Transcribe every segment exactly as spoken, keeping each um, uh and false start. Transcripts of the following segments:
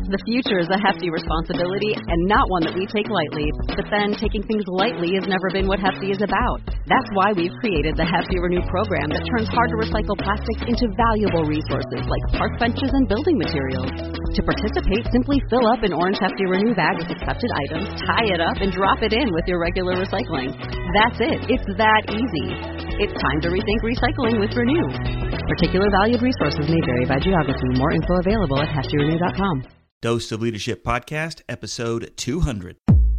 The future is a hefty responsibility and not one that we take lightly. But then, taking things lightly has never been what Hefty is about. That's why we've created the Hefty Renew program that turns hard-to-recycle plastics into valuable resources like park benches and building materials. To participate, simply fill up an orange Hefty Renew bag with accepted items, tie it up, and drop it in with your regular recycling. That's it. It's that easy. It's time to rethink recycling with Renew. Particular valued resources may vary by geography. More info available at hefty renew dot com. Dose of Leadership Podcast, episode two hundred.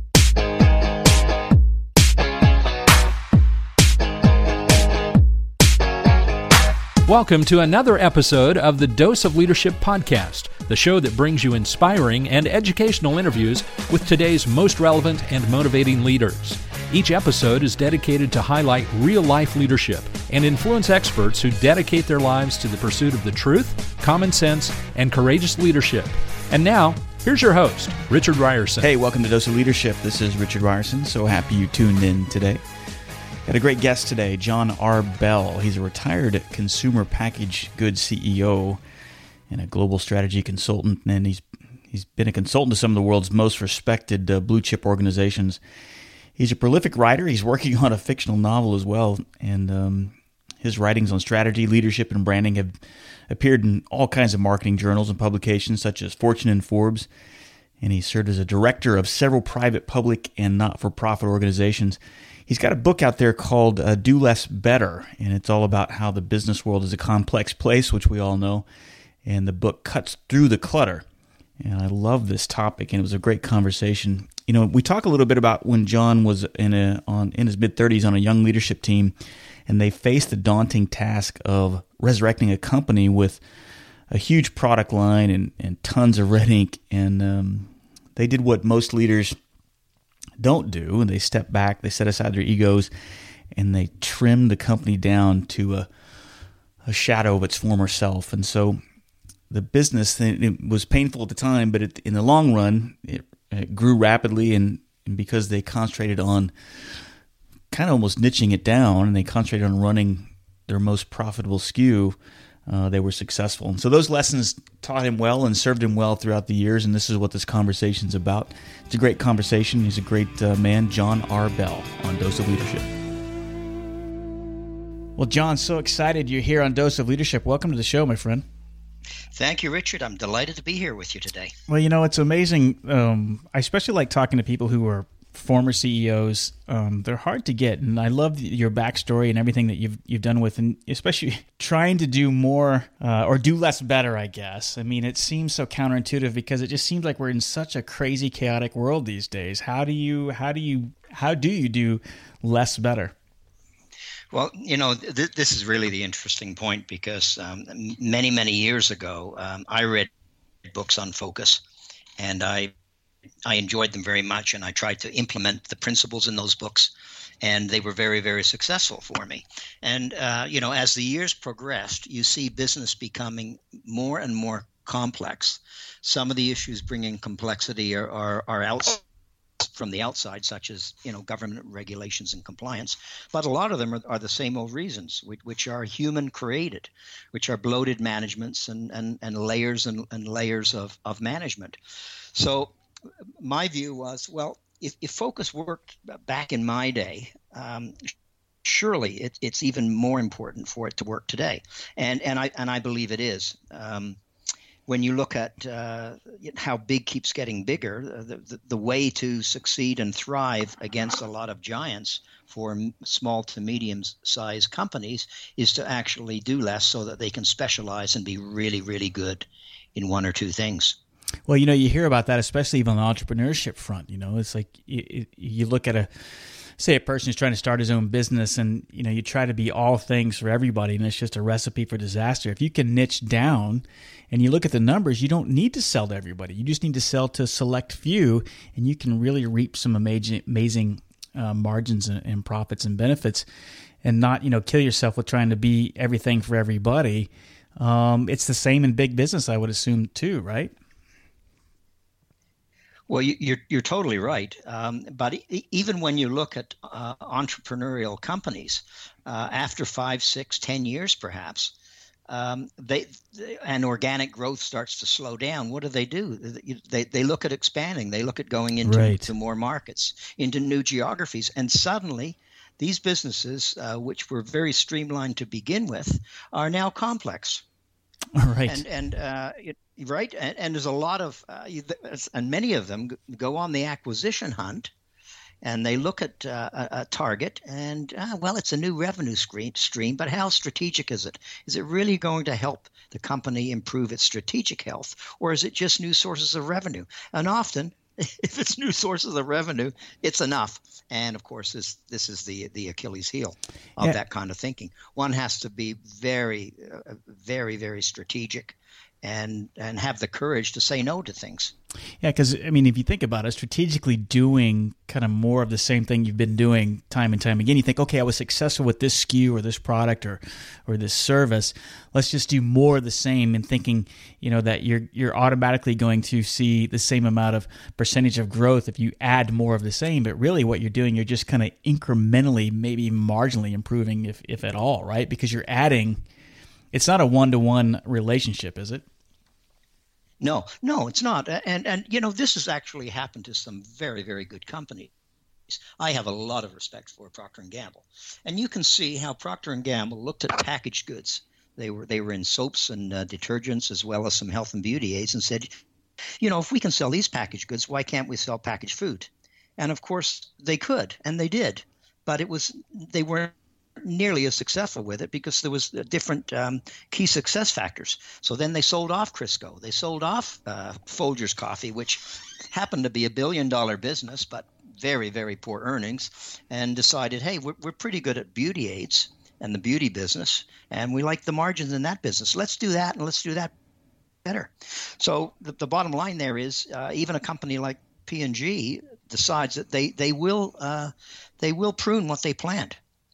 Welcome to another episode of the Dose of Leadership Podcast, the show that brings you inspiring and educational interviews with today's most relevant and motivating leaders. Each episode is dedicated to highlight real-life leadership and influence experts who dedicate their lives to the pursuit of the truth, common sense, and courageous leadership. And now, here's your host, Richard Ryerson. Hey, welcome to Dose of Leadership. This is Richard Ryerson. So happy you tuned in today. Got a great guest today, John R. Bell. He's a retired consumer packaged goods C E O and a global strategy consultant, and he's he's been a consultant to some of the world's most respected uh, blue chip organizations. He's a prolific writer. He's working on a fictional novel as well, and um, his writings on strategy, leadership, and branding have appeared in all kinds of marketing journals and publications such as Fortune and Forbes, and he served as a director of several private, public, and not-for-profit organizations. He's got a book out there called uh, Do Less Better, and it's all about how the business world is a complex place, which we all know, and the book cuts through the clutter. And I love this topic, and it was a great conversation. You know, we talk a little bit about when John was in a on in his mid-thirties on a young leadership team, and they faced the daunting task of resurrecting a company with a huge product line and, and tons of red ink. And um, they did what most leaders don't do, and they stepped back, they set aside their egos, and they trimmed the company down to a, a shadow of its former self. And so the business, it was painful at the time, but it, in the long run, it, it grew rapidly, and, and because they concentrated on kind of almost niching it down, and they concentrated on running their most profitable S K U, uh, they were successful. And so those lessons taught him well and served him well throughout the years, and this is what this conversation is about. It's a great conversation. He's a great uh, man, John R. Bell, on Dose of Leadership. Well, John, so excited you're here on Dose of Leadership. Welcome to the show, my friend. Thank you, Richard. I'm delighted to be here with you today. Well, you know, it's amazing. Um, I especially like talking to people who are former C E Os. Um, they're hard to get, and I love your backstory and everything that you've you've done with, and especially trying to do more uh, or do less better, I guess. I mean, it seems so counterintuitive because it just seems like we're in such a crazy, chaotic world these days. How do you how do you how do you do less better? Well, you know, th- this is really the interesting point because um, many, many years ago, um, I read books on focus, and I I enjoyed them very much, and I tried to implement the principles in those books, and they were very, very successful for me. And, uh, you know, as the years progressed, you see business becoming more and more complex. Some of the issues bringing complexity are, are, are outside. From the outside, such as, you know, government regulations and compliance, but a lot of them are, are the same old reasons, which, which are human created, which are bloated managements and, and, and layers and, and layers of, of management. So my view was, well, if, if focus worked back in my day, um, surely it, it's even more important for it to work today. And and I and I believe it is. Um, When you look at uh, how big keeps getting bigger, the, the, the way to succeed and thrive against a lot of giants for m- small to medium-sized companies is to actually do less so that they can specialize and be really, really good in one or two things. Well, you know, you hear about that, especially even on the entrepreneurship front. You know, it's like you, you look at a say a person who's trying to start his own business, and you know, you try to be all things for everybody, and it's just a recipe for disaster. If you can niche down and you look at the numbers, you don't need to sell to everybody. You just need to sell to a select few, and you can really reap some amazing, amazing uh, margins and, and profits and benefits, and not, you know, kill yourself with trying to be everything for everybody. Um, it's the same in big business, I would assume, too, right? Well, you, you're you're totally right. Um, but e- even when you look at uh, entrepreneurial companies, uh, after five, six, ten years, perhaps, um, they and organic growth starts to slow down, what do they do? They they look at expanding. They look at going into right. to more markets, into new geographies, and suddenly these businesses, uh, which were very streamlined to begin with, are now complex. Right. And and uh, it, right, and, and there's a lot of, uh, and many of them go on the acquisition hunt. And they look at uh, a, a target and, uh, well, it's a new revenue stream, stream, but how strategic is it? Is it really going to help the company improve its strategic health, or is it just new sources of revenue? And often, if it's new sources of revenue, it's enough. And, of course, this this is the, the Achilles heel of yeah. that kind of thinking. One has to be very, uh, very, very strategic and and have the courage to say no to things. Yeah, because, I mean, if you think about it, strategically doing kind of more of the same thing you've been doing time and time again, you think, okay, I was successful with this S K U or this product or or this service. Let's just do more of the same, and thinking, you know, that you're you're automatically going to see the same amount of percentage of growth if you add more of the same. But really what you're doing, you're just kind of incrementally, maybe marginally improving, if if at all, right? Because you're adding. It's not a one-to-one relationship, is it? No, no, it's not. And, and you know, this has actually happened to some very, very good companies. I have a lot of respect for Procter and Gamble. And you can see how Procter and Gamble looked at packaged goods. They were they were in soaps and uh, detergents, as well as some health and beauty aids, and said, you know, if we can sell these packaged goods, why can't we sell packaged food? And of course they could, and they did. But it was they weren't nearly as successful with it because there was different um, key success factors. So then they sold off Crisco. They sold off uh, Folgers Coffee, which happened to be a billion dollar business, but very, very poor earnings, and decided, hey, we're, we're pretty good at beauty aids and the beauty business, and we like the margins in that business. Let's do that, and let's do that better. So the, the bottom line there is uh, even a company like P and G decides that they, they will uh, they will prune what they planned.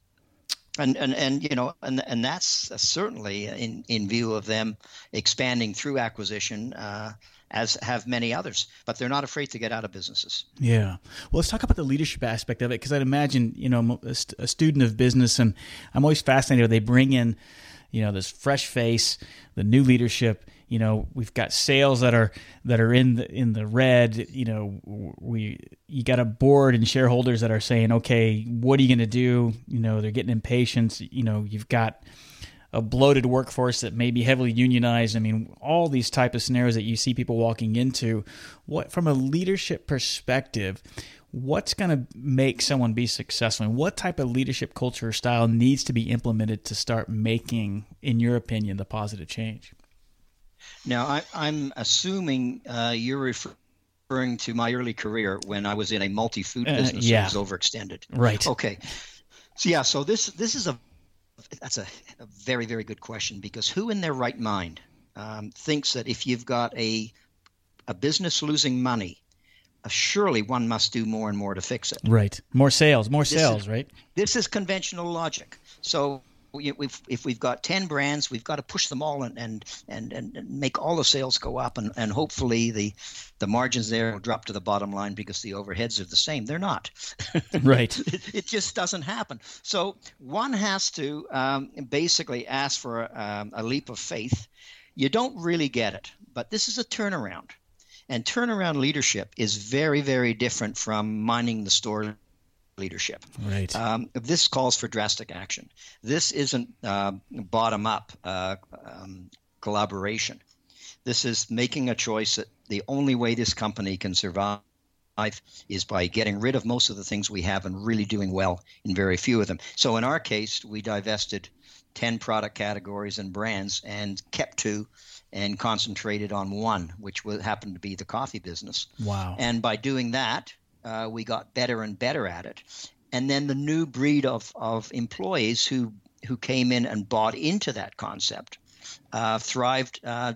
And, and and you know and and that's certainly in, in view of them expanding through acquisition, uh, as have many others. But they're not afraid to get out of businesses. Yeah. Well, let's talk about the leadership aspect of it, because I'd imagine, you know, a, st- a student of business, and I'm always fascinated when they bring in, you know, this fresh face, the new leadership. You know, we've got sales that are that are in the in the red. You know, we you got a board and shareholders that are saying, okay, what are you going to do? You know, they're getting impatient. You know, you've got a bloated workforce that may be heavily unionized. I mean, all these type of scenarios that you see people walking into. What, from a leadership perspective, what's going to make someone be successful, and what type of leadership culture or style needs to be implemented to start making, in your opinion, the positive change? Now, I, I'm assuming uh, you're referring to my early career when I was in a multi-food uh, business yeah. that was overextended. Right. Okay. So yeah, so this this is a that's a, a very, very good question, because who in their right mind um, thinks that if you've got a a business losing money, uh, surely one must do more and more to fix it. Right. More sales, more this sales, is, right? This is conventional logic. So We've, if we've got ten brands, we've got to push them all and and, and, and make all the sales go up, and, and hopefully the the margins there will drop to the bottom line because the overheads are the same. They're not. Right. it, it just doesn't happen. So one has to um, basically ask for a, um, a leap of faith. You don't really get it, but this is a turnaround. And turnaround leadership is very, very different from minding the store leadership. Right. Um, this calls for drastic action. This isn't uh, bottom-up uh, um, collaboration. This is making a choice that the only way this company can survive is by getting rid of most of the things we have and really doing well in very few of them. So in our case, we divested ten product categories and brands and kept two and concentrated on one, which happened to be the coffee business. Wow. And by doing that, Uh, we got better and better at it. And then the new breed of, of employees who, who came in and bought into that concept uh, thrived uh,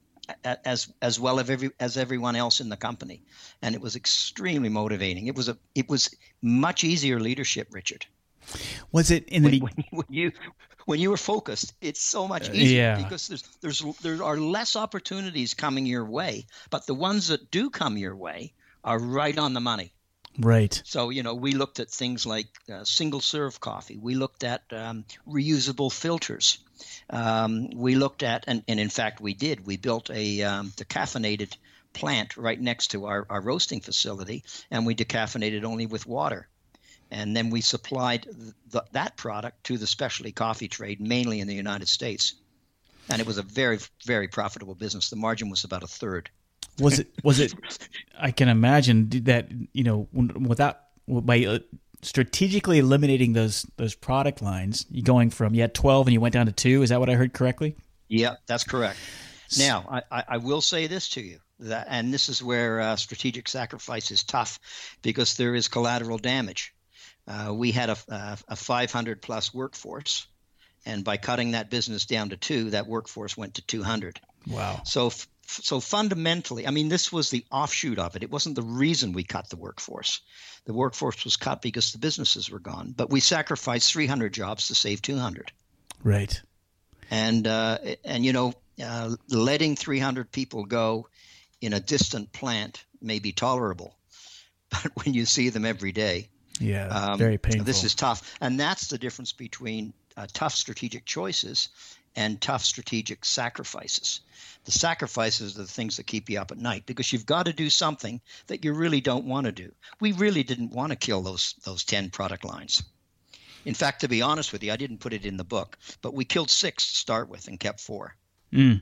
as as well as, every, as everyone else in the company. And it was extremely motivating. It was a it was much easier leadership, Richard. Was it in the when, when, when you when you were focused? It's so much easier yeah. because there's there's there are less opportunities coming your way, but the ones that do come your way are right on the money. Right. So, you know, we looked at things like uh, single-serve coffee. We looked at um, reusable filters. um, we looked at, and, and in fact we did, we built a um, decaffeinated plant right next to our, our roasting facility, and we decaffeinated only with water. And then we supplied the, that product to the specialty coffee trade, mainly in the United States. And it was a very, very profitable business. The margin was about a third. Was it, was it, I can imagine that, you know, without, by uh, strategically eliminating those, those product lines, you going from, you had twelve and you went down to two. Is that what I heard correctly? Yeah, that's correct. Now, I, I, I will say this to you, that, and this is where uh, strategic sacrifice is tough, because there is collateral damage. Uh, we had a, a, a five hundred plus workforce, and by cutting that business down to two, that workforce went to two hundred. Wow. So, so fundamentally, I mean, this was the offshoot of it. It wasn't the reason we cut the workforce. The workforce was cut because the businesses were gone, but we sacrificed three hundred jobs to save two hundred. Right. And, uh, and you know, uh, letting three hundred people go in a distant plant may be tolerable, but when you see them every day, yeah, um, very painful. This is tough. And that's the difference between uh, tough strategic choices and tough strategic sacrifices. The sacrifices are the things that keep you up at night, because you've got to do something that you really don't want to do. We really didn't want to kill those those ten product lines. In fact, to be honest with you, I didn't put it in the book, but we killed six to start with and kept four. Mm.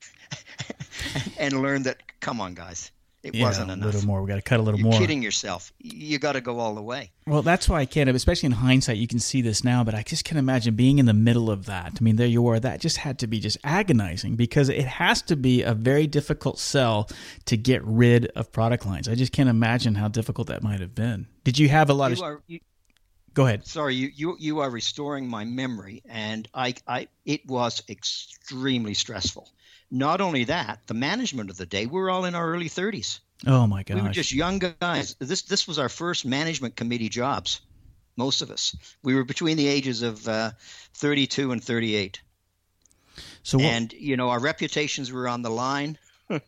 And learned that, come on, guys. It yeah, wasn't enough. A little more. We got to cut a little You're more. kidding yourself. You got to go all the way. Well, that's why I can't, especially in hindsight, you can see this now, but I just can't imagine being in the middle of that. I mean, there you are. That just had to be just agonizing, because it has to be a very difficult sell to get rid of product lines. I just can't imagine how difficult that might have been. Did you have a lot you of... Are, you, Go ahead. Sorry, you, you you are restoring my memory, and I, I it was extremely stressful. Not only that, the management of the day, we were all in our early thirties. Oh my gosh. We were just young guys. This this was our first management committee jobs, most of us. We were between the ages of uh, thirty-two and thirty-eight. So what, and you know, our reputations were on the line.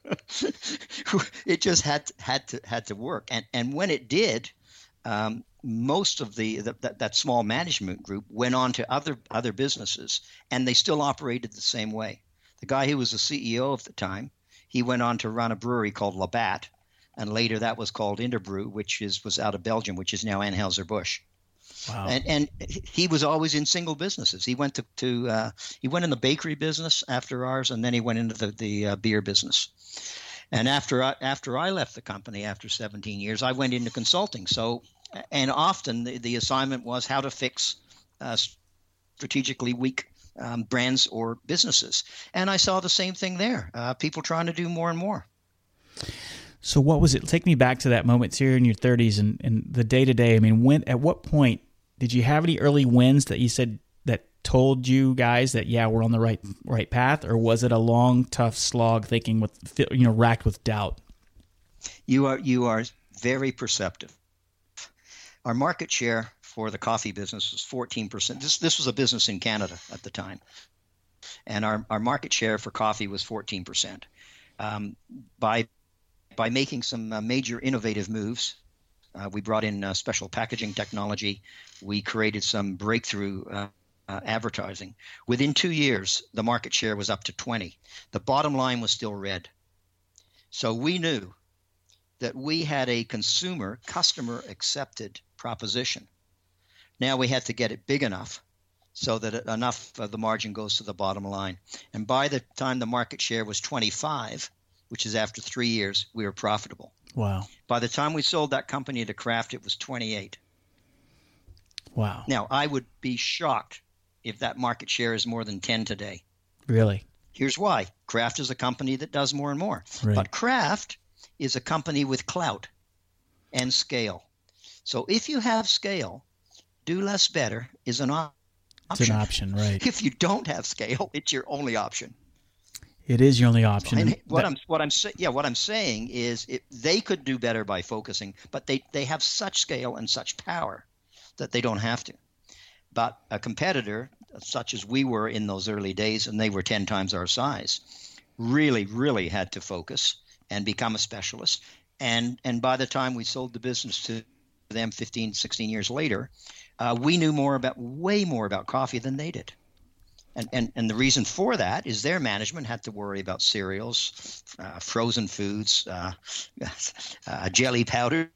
It just had to, had to had to work, and and when it did, um, most of the, the that, that small management group went on to other other businesses, and they still operated the same way. The guy who was the C E O of the time, he went on to run a brewery called Labatt, and later that was called Interbrew, which is was out of Belgium, which is now Anheuser-Busch. wow. And and he was always in single businesses. He went to, to uh, he went in the bakery business after ours, and then he went into the the uh, beer business. And after I, after I left the company after seventeen years, I went into consulting. So, and often the, the assignment was how to fix uh, strategically weak um, brands or businesses. And I saw the same thing there. Uh, people trying to do more and more. So what was it? Take me back to that moment here in your thirties and, and the day to day. I mean, when at what point did you have any early wins that you said that told you guys that, yeah, we're on the right right path, or was it a long, tough slog, thinking with, you know, racked with doubt? You are you are very perceptive. Our market share for the coffee business was fourteen percent. This this was a business in Canada at the time, and our, our market share for coffee was fourteen percent. Um, by by making some uh, major innovative moves, uh, we brought in uh, special packaging technology. We created some breakthrough uh, uh, advertising. Within two years, the market share was up to twenty. The bottom line was still red. So we knew that we had a consumer, customer accepted proposition. Now we had to get it big enough so that enough of the margin goes to the bottom line. And by the time the market share was twenty-five, which is after three years, we were profitable. Wow. By the time we sold that company to Kraft, it was twenty-eight. Wow. Now, I would be shocked if that market share is more than ten today. Really? Here's why. Kraft is a company that does more and more. Right. But Kraft is a company with clout and scale. So if you have scale, do less better is an option. It's an option, right. If you don't have scale, it's your only option. It is your only option. And what that, I'm what I'm saying, yeah, what I'm saying is, it, they could do better by focusing, but they they have such scale and such power that they don't have to. But a competitor, such as we were in those early days, and they were ten times our size, really, really had to focus and become a specialist. And and by the time we sold the business to them fifteen, sixteen years later, uh, we knew more about, way more about coffee than they did. And, and and the reason for that is their management had to worry about cereals, uh, frozen foods, uh, uh, jelly powders,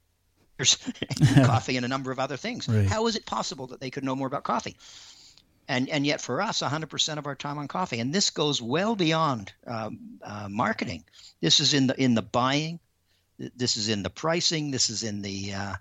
coffee, and a number of other things. Right. How is it possible that they could know more about coffee? And and yet for us, one hundred percent of our time on coffee. And this goes well beyond um, uh, marketing. This is in the in the buying. This is in the pricing. This is in the uh,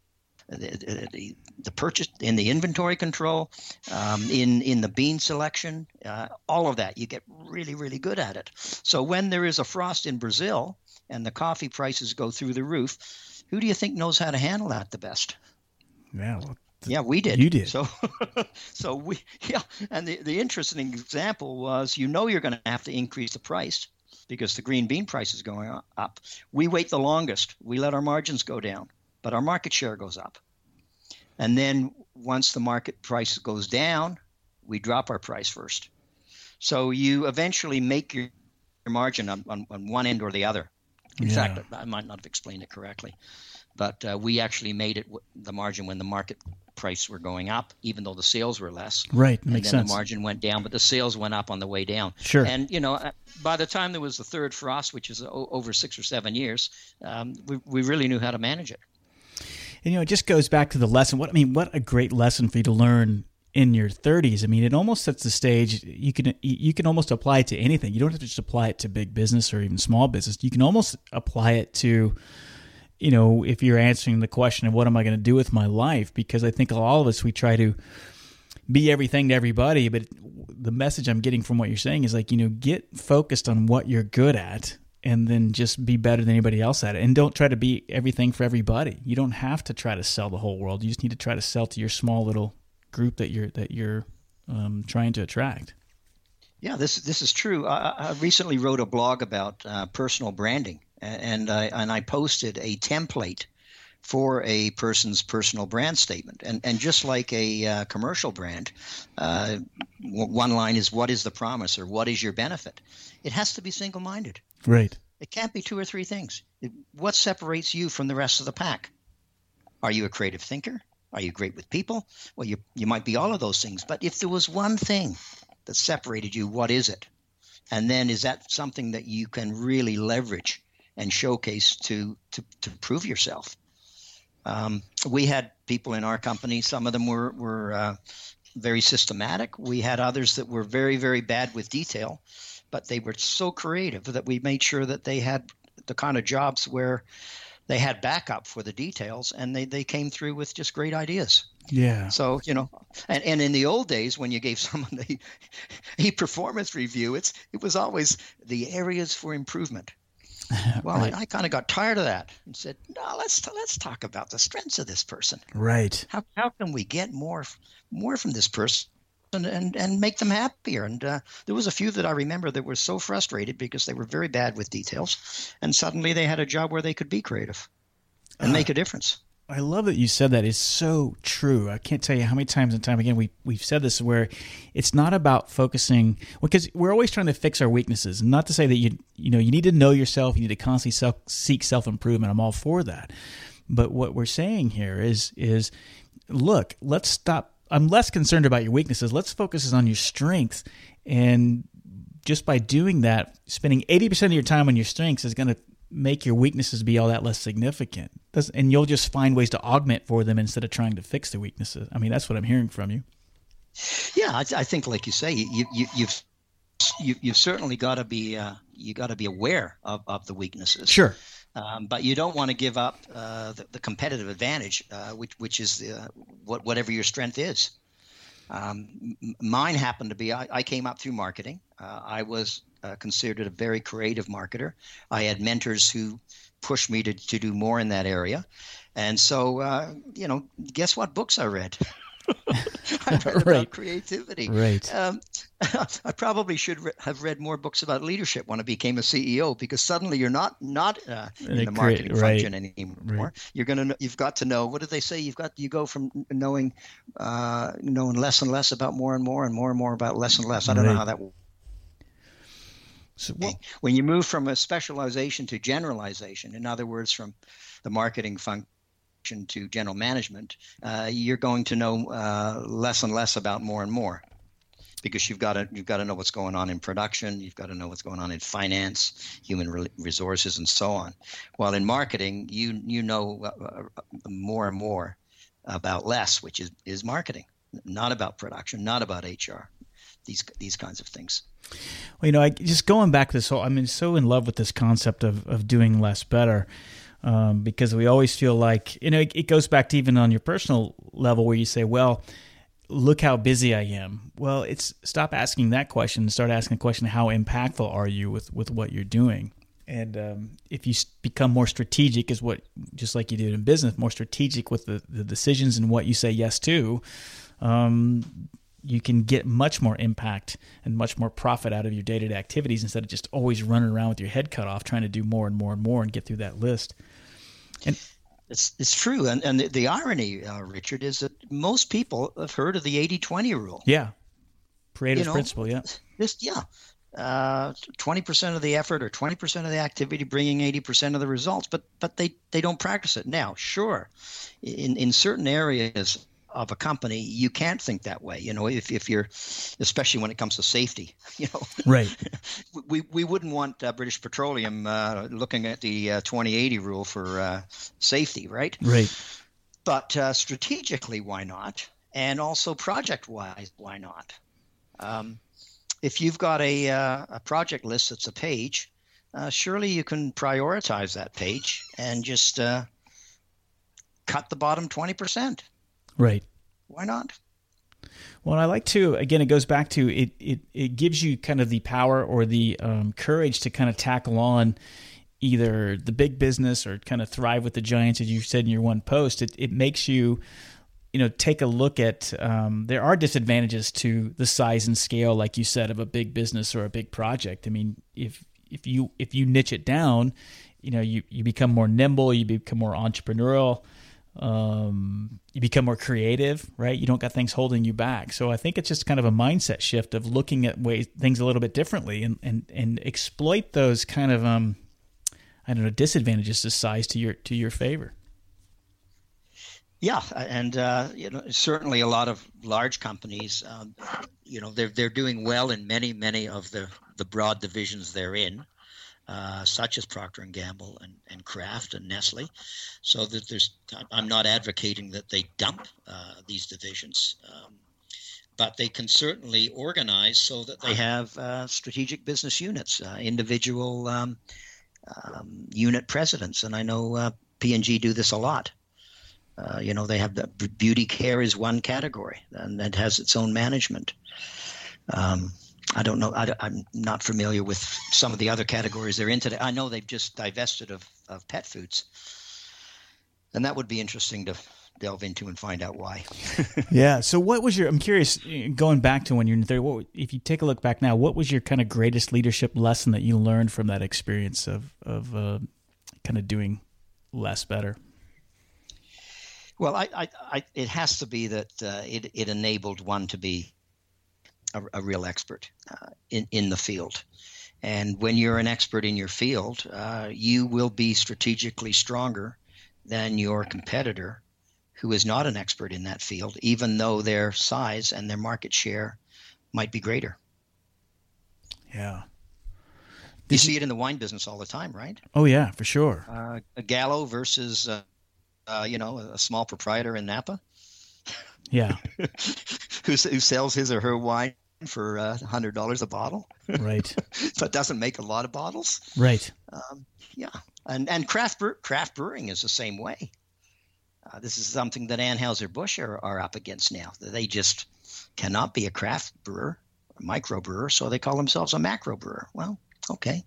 the, the the purchase, in the inventory control, um, in in the bean selection. Uh, all of that, you get really really good at it. So when there is a frost in Brazil and the coffee prices go through the roof, who do you think knows how to handle that the best? Yeah. Well, Yeah, we did. You did. So, so we, yeah. And the, the interesting example was, you know, you're going to have to increase the price because the green bean price is going up. We wait the longest. We let our margins go down, but our market share goes up. And then once the market price goes down, we drop our price first. So you eventually make your, your margin on, on, on one end or the other. In Yeah. fact, I might not have explained it correctly, but uh, we actually made it the margin when the market price were going up, even though the sales were less. Right, and makes then sense. the margin went down, but the sales went up on the way down. Sure. And you know, uh, by the time there was the third frost, which is o- over six or seven years, um, we we really knew how to manage it. And, you know, it just goes back to the lesson. What I mean, what a great lesson for you to learn in your thirties. I mean, it almost sets the stage. You can you can almost apply it to anything. You don't have to just apply it to big business or even small business. You can almost apply it to, you know, if you're answering the question of what am I going to do with my life? Because I think all of us, we try to be everything to everybody. But the message I'm getting from what you're saying is like, you know, get focused on what you're good at and then just be better than anybody else at it. And don't try to be everything for everybody. You don't have to try to sell the whole world. You just need to try to sell to your small little group that you're that you're um, trying to attract. Yeah, this this is true. I, I recently wrote a blog about uh, personal branding, and I and I posted a template for a person's personal brand statement. And and just like a uh, commercial brand, uh, one line is, what is the promise, or what is your benefit? It has to be single-minded. Right. It can't be two or three things. It, what separates you from the rest of the pack? Are you a creative thinker? Are you great with people? Well, you you might be all of those things. But if there was one thing that separated you, what is it? And then is that something that you can really leverage and showcase to to, to prove yourself? Um, we had people in our company. Some of them were, were uh, very systematic. We had others that were very, very bad with detail, but they were so creative that we made sure that they had the kind of jobs where they had backup for the details, and they, they came through with just great ideas. Yeah. So, you know, and, and in the old days when you gave someone a, a performance review, it's it was always the areas for improvement. Well, Right. I, I kind of got tired of that and said, no, let's let's talk about the strengths of this person. Right. How how can we get more more from this person and and, and make them happier? And uh, there was a few that I remember that were so frustrated because they were very bad with details, and suddenly they had a job where they could be creative and Uh, make a difference. I love that you said that. It's so true. I can't tell you how many times and time again we we've said this, where it's not about focusing, because we're always trying to fix our weaknesses. Not to say that you you know you need to know yourself, you need to constantly self, seek self improvement. I'm all for that. But what we're saying here is is look, let's stop. I'm less concerned about your weaknesses. Let's focus on your strengths, and just by doing that, spending eighty percent of your time on your strengths is going to make your weaknesses be all that less significant. Does, and you'll just find ways to augment for them instead of trying to fix the weaknesses. I mean, that's what I'm hearing from you. Yeah, I, I think, like you say, you, you, you've you, you've certainly got to be uh, you got to be aware of, of the weaknesses. Sure. Um, but you don't want to give up uh, the, the competitive advantage, uh, which which is the, what whatever your strength is. Um, m- mine happened to be I, I came up through marketing. Uh, I was uh, considered a very creative marketer. I had mentors who pushed me to, to do more in that area, and so uh, you know, guess what books I read? I read about Right. creativity. Right. Um, I probably should re- have read more books about leadership when I became a C E O, because suddenly you're not not uh, in the marketing Right. function anymore. Right. You're gonna you've got to know, what did they say? You've got you go from knowing uh, knowing less and less about more and more, and more and more about less and less. I don't Right. know how that works. So, well, When you move from a specialization to generalization, in other words, from the marketing function to general management, uh, you're going to know uh, less and less about more and more. because you've got to you've got to know what's going on in production, you've got to know what's going on in finance, human re- resources, and so on. While in marketing, you you know uh, more and more about less, which is, is marketing, not about production, not about H R, these these kinds of things. Well, you know, I, just going back to this whole, I mean, so in love with this concept of, of doing less better, um, because we always feel like, you know, it, it goes back to even on your personal level where you say, well, look how busy I am. Well, it's stop asking that question and start asking the question, how impactful are you with, with what you're doing? And um, if you become more strategic is what, just like you did in business, more strategic with the, the decisions and what you say yes to, um, you can get much more impact and much more profit out of your day-to-day activities instead of just always running around with your head cut off trying to do more and more and more and get through that list. And It's it's true. And, and the, the irony, uh, Richard, is that most people have heard of the eighty twenty rule. Yeah. Pareto's You know, principle, yeah. This, yeah. Uh, twenty percent of the effort or twenty percent of the activity bringing eighty percent of the results, but but they, they don't practice it. Now, sure, in, in certain areas of a company, you can't think that way. You know, if, if you're, especially when it comes to safety, you know, Right. we, we wouldn't want uh, British Petroleum uh, looking at the uh, twenty eighty rule for uh, safety, right? Right. But uh, strategically, why not? And also project-wise, why not? Um, if you've got a, uh, a project list that's a page, uh, surely you can prioritize that page and just uh, cut the bottom twenty percent. Right. Why not? Well, I like to, again, it goes back to it, it, it gives you kind of the power or the um, courage to kind of tackle on either the big business or kind of thrive with the giants, as you said in your one post. It, it makes you, you know, take a look at, um, there are disadvantages to the size and scale, like you said, of a big business or a big project. I mean, if, if you, if you niche it down, you know, you, you become more nimble, you become more entrepreneurial, um, you become more creative, right? You don't got things holding you back. So I think it's just kind of a mindset shift of looking at ways, things a little bit differently and, and, and exploit those kind of, um, I don't know, disadvantages to size to your, to your favor. Yeah. And, uh, you know, certainly a lot of large companies, um, you know, they're, they're doing well in many, many of the, the broad divisions they're in. Uh, such as Procter and Gamble and, and Kraft and Nestle. So that there's, I'm not advocating that they dump uh, these divisions, um, but they can certainly organize so that they have uh, strategic business units, uh, individual um, um, unit presidents. And I know uh, P and G do this a lot. Uh, you know, they have the beauty care is one category and that has its own management. Um, I don't know. I, I'm not familiar with some of the other categories they're in today. I know they've just divested of, of pet foods. And that would be interesting to delve into and find out why. Yeah. So what was your, I'm curious, going back to when you're in there, what, if you take a look back now, what was your kind of greatest leadership lesson that you learned from that experience of, of uh, kind of doing less better? Well, I, I, I, it has to be that uh, it, it enabled one to be a, a real expert uh, in, in the field. And when you're an expert in your field, uh, you will be strategically stronger than your competitor who is not an expert in that field, even though their size and their market share might be greater. Yeah. You see it in the wine business all the time, right? Oh, yeah, for sure. Uh, a Gallo versus, uh, uh, you know, a small proprietor in Napa. Yeah. who, who sells his or her wine for uh, one hundred dollars a bottle. Right. But doesn't make a lot of bottles. Right. Um, yeah. And and craft, brew, craft brewing is the same way. Uh, this is something that Anheuser-Busch are, are up against now. They just cannot be a craft brewer, a micro brewer, so they call themselves a macro brewer. Well, okay.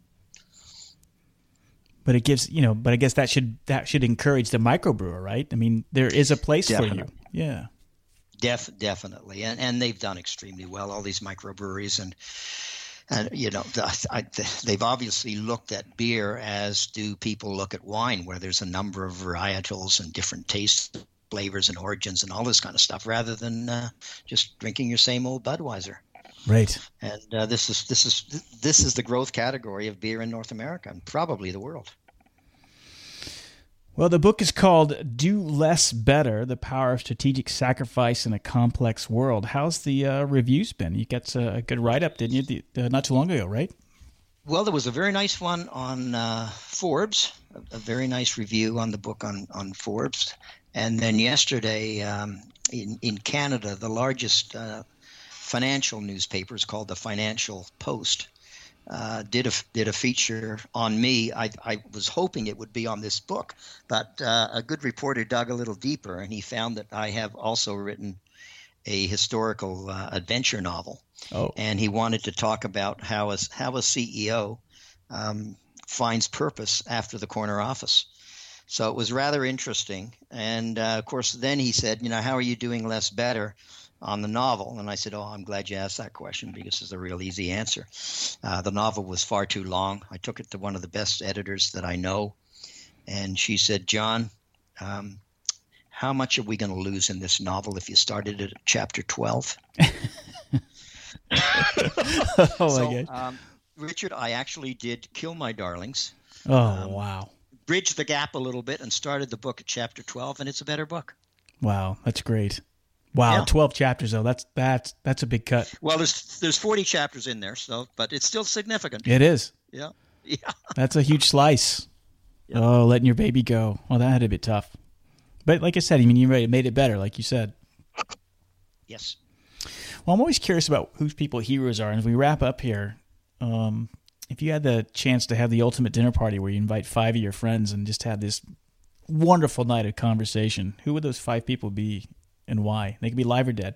But it gives, you know, but I guess that should that should encourage the microbrewer, right? I mean, there is a place Definitely. for you. Yeah. Def, definitely. And and they've done extremely well, all these microbreweries. And, and you know, the, I, the, they've obviously looked at beer as do people look at wine, where there's a number of varietals and different tastes, flavors and origins and all this kind of stuff, rather than uh, just drinking your same old Budweiser. Right. And uh, this is this is this is the growth category of beer in North America and probably the world. Well, the book is called Do Less Better, The Power of Strategic Sacrifice in a Complex World. How's the uh, reviews been? You got a good write-up, didn't you, uh, not too long ago, right? Well, there was a very nice one on uh, Forbes, a, a very nice review on the book on, on Forbes. And then yesterday um, in, in Canada, the largest uh, financial newspaper is called the Financial Post. Uh, did a did a feature on me. I, I was hoping it would be on this book, but uh, a good reporter dug a little deeper, and he found that I have also written a historical uh, adventure novel. Oh. And he wanted to talk about how a, how a C E O um, finds purpose after the corner office. So it was rather interesting. And, uh, of course, then he said, you know, how are you doing less better on the novel? And I said, oh, I'm glad you asked that question because it's a real easy answer. Uh, the novel was far too long. I took it to one of the best editors that I know. And she said, John, um, how much are we going to lose in this novel if you started at chapter twelve? Oh, so, my gosh. Um, Richard, I actually did kill my darlings. Oh, um, wow. Bridged the gap a little bit and started the book at chapter twelve, and it's a better book. Wow, that's great. Wow, Yeah. twelve chapters, though. That's that's that's a big cut. Well, there's there's forty chapters in there, so but it's still significant. It is. Yeah, yeah. That's a huge slice. Oh, letting your baby go. Well, that had to be tough. But like I said, I mean, you made it better, like you said. Yes. Well, I'm always curious about who people's heroes are. And as we wrap up here, um, if you had the chance to have the ultimate dinner party where you invite five of your friends and just have this wonderful night of conversation, who would those five people be and why? They could be live or dead.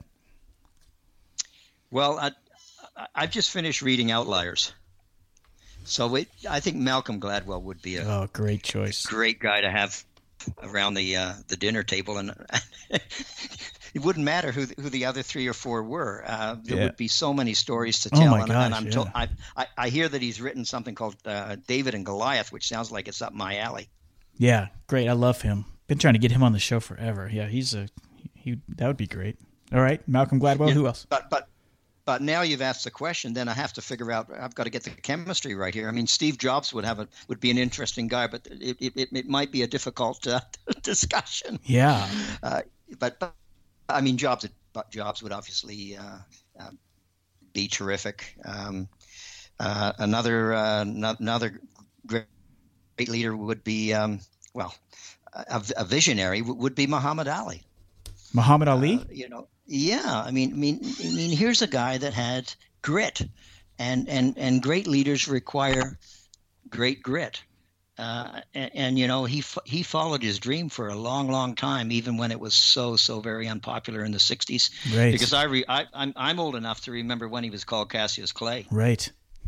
Well, I, I've just finished reading Outliers. So it, I think Malcolm Gladwell would be a Oh, great choice. great guy to have around the uh, the dinner table, and it wouldn't matter who the, who the other three or four were. Uh, there Yeah. would be so many stories to Oh, tell. my and, gosh, and I'm yeah. told, I, I I hear that he's written something called uh, David and Goliath, which sounds like it's up my alley. Yeah, great. I love him. Been trying to get him on the show forever. Yeah, he's a he. That would be great. All right, Malcolm Gladwell. Yeah, Who else? But but but now you've asked the question, then I have to figure out. I've got to get the chemistry right here. I mean, Steve Jobs would have a would be an interesting guy, but it it, it, it might be a difficult uh, discussion. Yeah. Uh, but, but I mean, Jobs but Jobs would obviously uh, uh, be terrific. Um, uh, another uh, no, another great leader would be um, well, a, a visionary would be Muhammad Ali. Muhammad Ali. Uh, you know, yeah. I mean, I mean, I mean, here's a guy that had grit, and and and great leaders require great grit. Uh, and, and you know, he he followed his dream for a long, long time, even when it was so so very unpopular in the sixties. Right. Because I, re, I I'm I'm old enough to remember when he was called Cassius Clay. Right.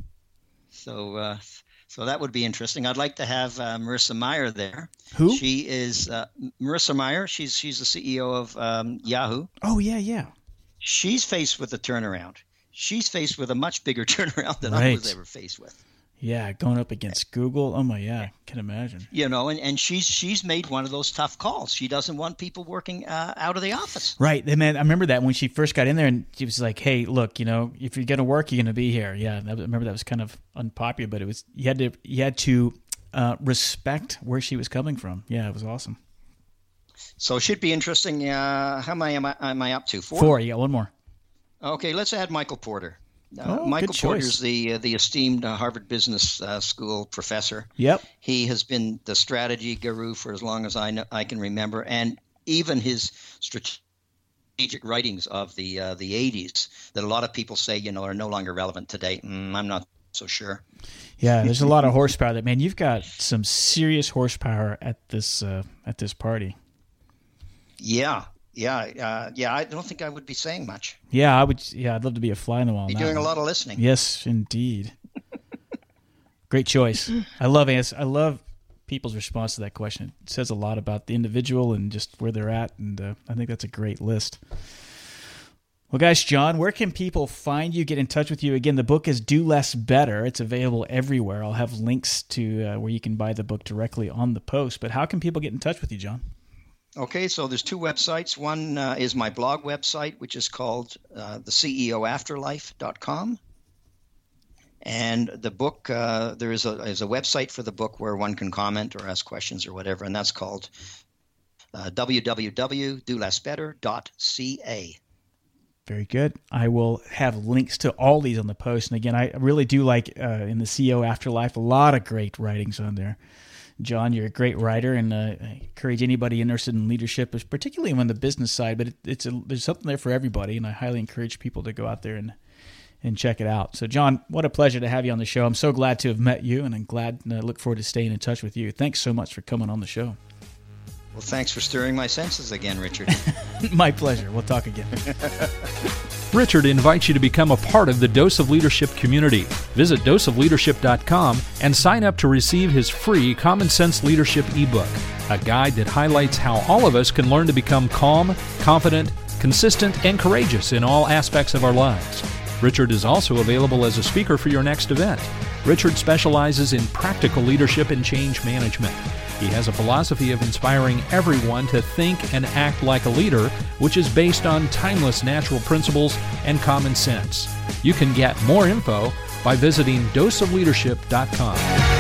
So uh, so that would be interesting. I'd like to have uh, Marissa Mayer there. Who? She is uh, Marissa Mayer. She's she's the C E O of um, Yahoo. Oh yeah, yeah. She's faced with a turnaround. She's faced with a much bigger turnaround than I Right. was ever faced with. Yeah, going up against Google. Oh my, yeah, can imagine. You know, and, and she's she's made one of those tough calls. She doesn't want people working uh, out of the office. Right, and man, I remember that when she first got in there, and she was like, "Hey, look, you know, if you're gonna work, you're gonna be here." Yeah, I remember that was kind of unpopular, but it was you had to you had to uh, respect where she was coming from. Yeah, it was awesome. So it should be interesting. Uh, how many am I, am I up to? Four? Four, you got one more. Okay, let's add Michael Porter. Uh, Oh, Michael good Porter's choice. the uh, the esteemed uh, Harvard Business uh, School professor. Yep. He has been the strategy guru for as long as I know, I can remember, and even his strategic writings of the uh, the eighties that a lot of people say you know are no longer relevant today. Mm, I'm not so sure. Yeah, there's a lot of horsepower. That man, you've got some serious horsepower at this uh, at this party. Yeah, yeah, uh, yeah. I don't think I would be saying much. Yeah, I would. Yeah, I'd love to be a fly in the wall. Be on that doing a one. lot of listening. Yes, indeed. Great choice. I love ans- I love people's response to that question. It says a lot about the individual and just where they're at, and uh, I think that's a great list. Well, guys, John, where can people find you, get in touch with you? Again, the book is Do Less Better. It's available everywhere. I'll have links to uh, where you can buy the book directly on the post. But how can people get in touch with you, John? Okay, so there's two websites. One uh, is my blog website, which is called uh, the C E O afterlife dot com. And the book, uh, there is a, is a website for the book where one can comment or ask questions or whatever, and that's called uh, w w w dot do less better dot c a. Very good. I will have links to all these on the post. And again, I really do like uh, in the C E O Afterlife, a lot of great writings on there. John, you're a great writer, and uh, I encourage anybody interested in leadership, particularly on the business side, but it, it's a, there's something there for everybody, and I highly encourage people to go out there and and check it out. So, John, what a pleasure to have you on the show. I'm so glad to have met you, and I'm glad and I look forward to staying in touch with you. Thanks so much for coming on the show. Well, thanks for stirring my senses again, Richard. My pleasure. We'll talk again. Richard invites you to become a part of the Dose of Leadership community. Visit dose of leadership dot com and sign up to receive his free Common Sense Leadership ebook, a guide that highlights how all of us can learn to become calm, confident, consistent, and courageous in all aspects of our lives. Richard is also available as a speaker for your next event. Richard specializes in practical leadership and change management. He has a philosophy of inspiring everyone to think and act like a leader, which is based on timeless natural principles and common sense. You can get more info by visiting dose of leadership dot com.